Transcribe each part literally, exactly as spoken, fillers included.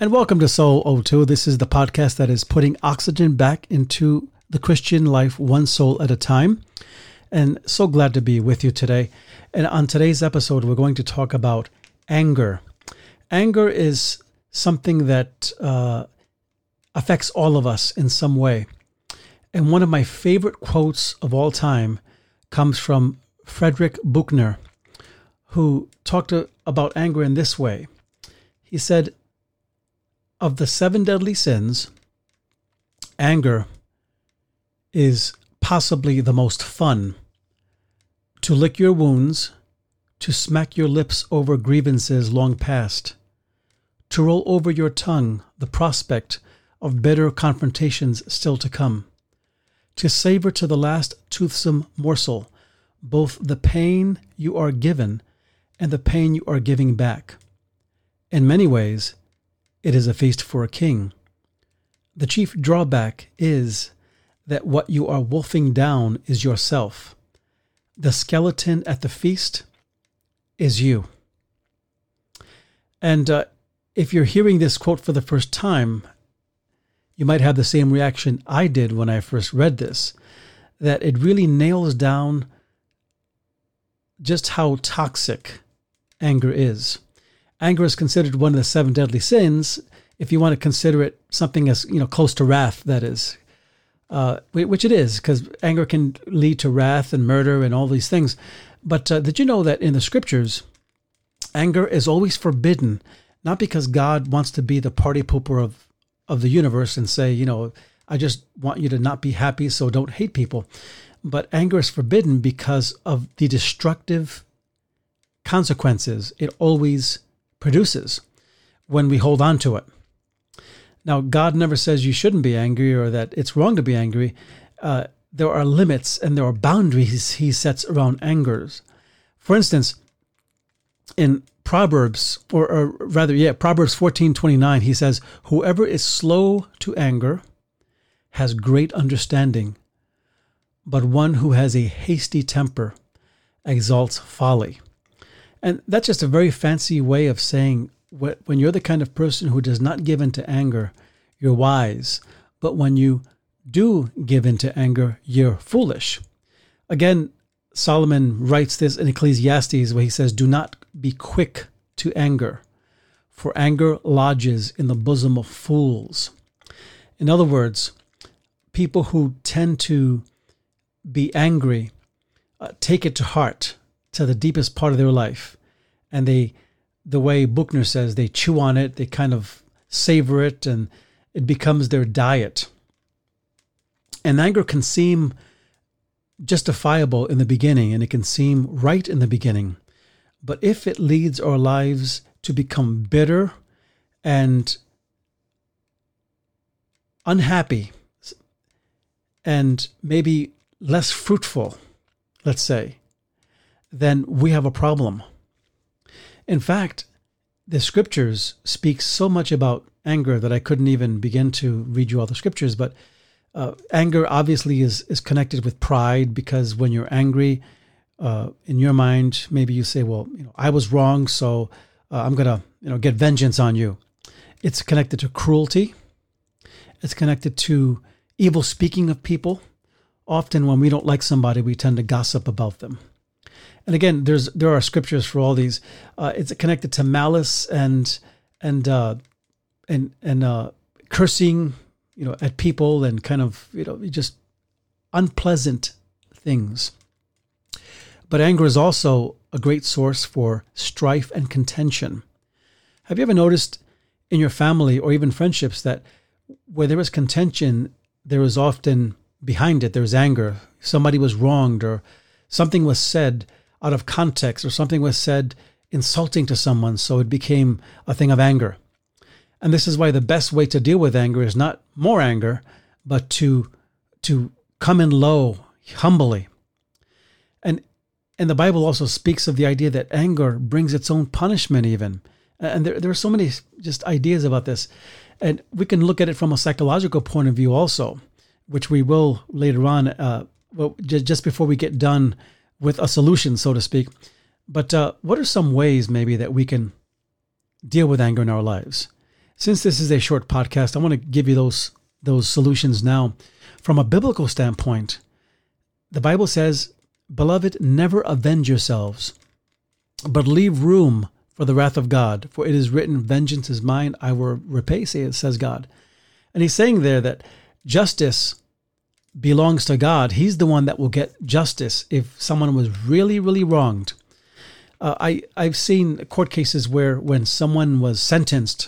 And welcome to Soul oh two. This is the podcast that is putting oxygen back into the Christian life, one soul at a time. And so glad to be with you today. And on today's episode, we're going to talk about anger. Anger is something that uh, affects all of us in some way. And one of my favorite quotes of all time comes from Frederick Buechner, who talked to, about anger in this way. He said, of the seven deadly sins, anger is possibly the most fun. To lick your wounds, to smack your lips over grievances long past, to roll over your tongue the prospect of bitter confrontations still to come, to savor to the last toothsome morsel both the pain you are given and the pain you are giving back. In many ways, it is a feast for a king. The chief drawback is that what you are wolfing down is yourself. The skeleton at the feast is you. And uh, if you're hearing this quote for the first time, you might have the same reaction I did when I first read this, that it really nails down just how toxic anger is. Anger is considered one of the seven deadly sins, if you want to consider it something as, you know, close to wrath, that is, uh, which it is, because anger can lead to wrath and murder and all these things. But uh, did you know that in the scriptures, anger is always forbidden, not because God wants to be the party pooper of, of the universe and say, you know, I just want you to not be happy, so don't hate people. But anger is forbidden because of the destructive consequences it always produces when we hold on to it. Now, God never says you shouldn't be angry or that it's wrong to be angry. Uh, there are limits and there are boundaries he sets around angers. For instance, in Proverbs, or, or rather, yeah, Proverbs fourteen twenty-nine, he says, whoever is slow to anger has great understanding, but one who has a hasty temper exalts folly. And that's just a very fancy way of saying when you're the kind of person who does not give in to anger, you're wise. But when you do give in to anger, you're foolish. Again, Solomon writes this in Ecclesiastes where he says, do not be quick to anger, for anger lodges in the bosom of fools. In other words, people who tend to be angry uh, take it to heart, to the deepest part of their life. And they, the way Buechner says, they chew on it, they kind of savor it, and it becomes their diet. And anger can seem justifiable in the beginning, and it can seem right in the beginning. But if it leads our lives to become bitter and unhappy and maybe less fruitful, let's say, then we have a problem. In fact, the scriptures speak so much about anger that I couldn't even begin to read you all the scriptures, but uh, anger obviously is, is connected with pride, because when you're angry, uh, in your mind, maybe you say, well, you know, I was wrong, so uh, I'm going to, you know, get vengeance on you. It's connected to cruelty. It's connected to evil speaking of people. Often when we don't like somebody, we tend to gossip about them. And again, there's there are scriptures for all these. Uh, it's connected to malice and and uh, and and uh, cursing, you know, at people, and kind of, you know, just unpleasant things. But anger is also a great source for strife and contention. Have you ever noticed in your family or even friendships that where there is contention, there is often behind it, there's anger. Somebody was wronged, or something was said out of context, or something was said insulting to someone, so it became a thing of anger. And this is why the best way to deal with anger is not more anger, but to to come in low, humbly. And and the Bible also speaks of the idea that anger brings its own punishment even. And there, there are so many just ideas about this. And we can look at it from a psychological point of view also, which we will later on, uh, well, just before we get done with a solution, so to speak. But uh, what are some ways maybe that we can deal with anger in our lives? since this is a short podcast, I want to give you those those solutions now. From a biblical standpoint, the Bible says, "Beloved, never avenge yourselves, but leave room for the wrath of God. For it is written, vengeance is mine, I will repay, says God." And he's saying there that justice belongs to God. He's the one that will get justice if someone was really, really wronged. Uh, I, I've seen court cases where when someone was sentenced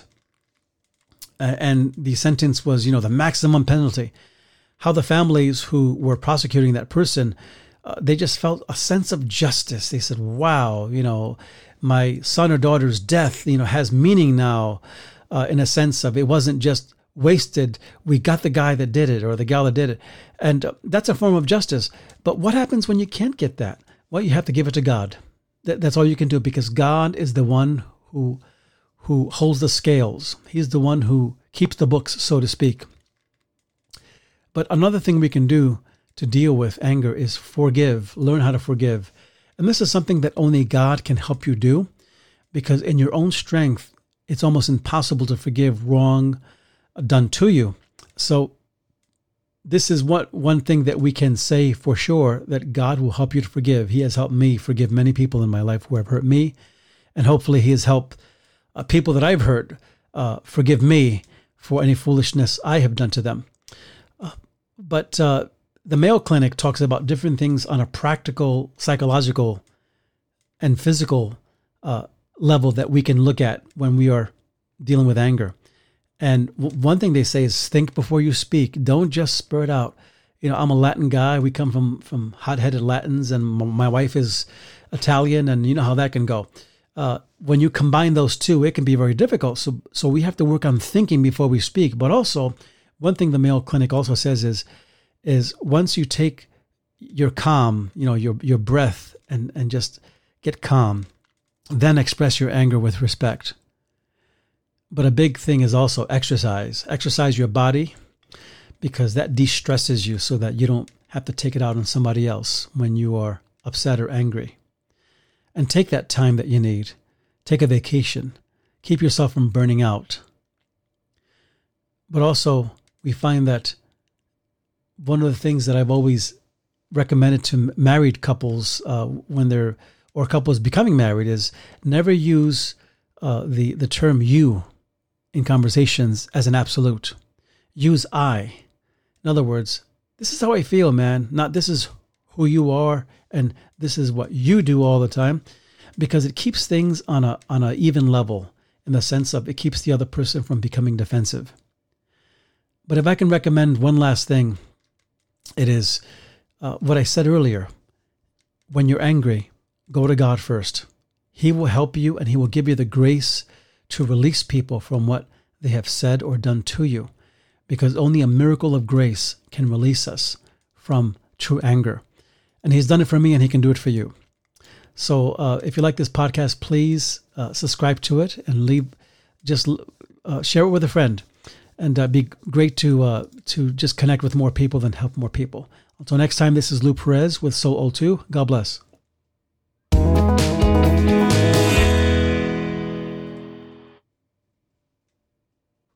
uh, and the sentence was, you know, the maximum penalty, how the families who were prosecuting that person, uh, they just felt a sense of justice. They said, wow, you know, my son or daughter's death, you know, has meaning now, uh, in a sense of it wasn't just wasted. We got the guy that did it or the gal that did it. And uh, that's a form of justice. But what happens when you can't get that? Well, you have to give it to God. That, that's all you can do, because God is the one who, who holds the scales. He's the one who keeps the books, so to speak. But another thing we can do to deal with anger is forgive, learn how to forgive. And this is something that only God can help you do, because in your own strength, it's almost impossible to forgive wrong done to you. So this is what one thing that we can say for sure, that God will help you to forgive. He has helped me forgive many people in my life who have hurt me, and hopefully he has helped uh, people that I've hurt uh, forgive me for any foolishness I have done to them. Uh, but uh, the Mayo Clinic talks about different things on a practical, psychological, and physical uh, level that we can look at when we are dealing with anger. And one thing they say is think before you speak. Don't just spurt out. You know, I'm a Latin guy. We come from, from hot-headed Latins, and my wife is Italian, and you know how that can go. Uh, when you combine those two, it can be very difficult. So, so we have to work on thinking before we speak. But also, one thing the Mayo Clinic also says is, is once you take your calm, you know, your your breath, and and just get calm, then express your anger with respect. But a big thing is also exercise. Exercise your body, because that de-stresses you so that you don't have to take it out on somebody else when you are upset or angry. And take that time that you need. Take a vacation. Keep yourself from burning out. But also, we find that one of the things that I've always recommended to married couples uh, when they're, or couples becoming married, is never use uh, the, the term you in conversations as an absolute. Use I. In other words, this is how I feel, man. Not this is who you are and this is what you do all the time, because it keeps things on a on an even level, in the sense of it keeps the other person from becoming defensive. But if I can recommend one last thing, it is uh, what I said earlier. When you're angry, go to God first. He will help you, and he will give you the grace to release people from what they have said or done to you, because only a miracle of grace can release us from true anger. And he's done it for me, and he can do it for you. So uh, if you like this podcast, please uh, subscribe to it and leave, just uh, share it with a friend. And uh, be great to uh, to just connect with more people and help more people. Until next time, this is Lou Perez with Soul O two. God bless.